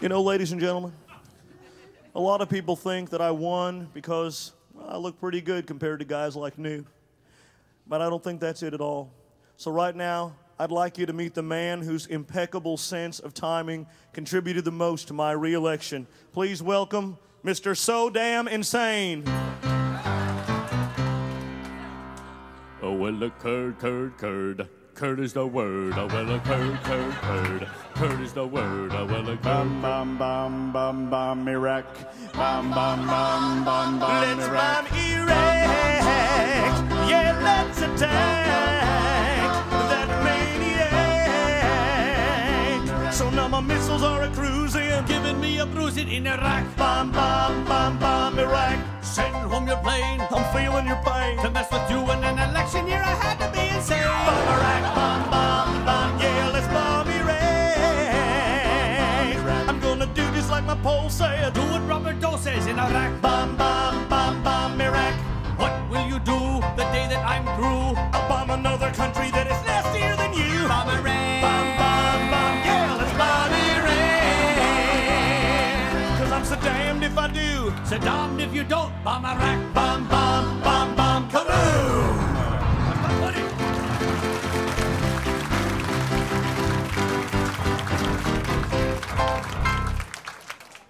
You know, ladies and gentlemen, a lot of people think that I won because I look pretty good compared to guys like Newt. But I don't think that's it at all. So right now, I'd like you to meet the man whose impeccable sense of timing contributed the most to my re-election. Please welcome Mr. So Damn Insane. Oh, well, a curd. Curd is the word. Oh, well, a curd. Curd is the word. Oh, well, a curd. Bomb, Iraq. Bomb, Let's Iraq. bomb Iraq. Yeah, let's attack that maniac. So now my missiles are a-cruising, Giving me a bruising in Iraq. bomb Iraq. Send home your plane I'm feeling your pain. to mess with you in an election year. I had to be insane. Bomb Iraq, bomb, yeah, let's bomb Iraq. I'm gonna do just like my poll said. Do what Robert Doe says in Iraq. Bomb Iraq. What will you do the day that I'm through? I'll bomb another country that is nastier than you. Bomb Iraq. Bomb, yeah, let's bomb Iraq. 'Cause I'm so damned if I do. So damned if you don't bomb Iraq. Bomb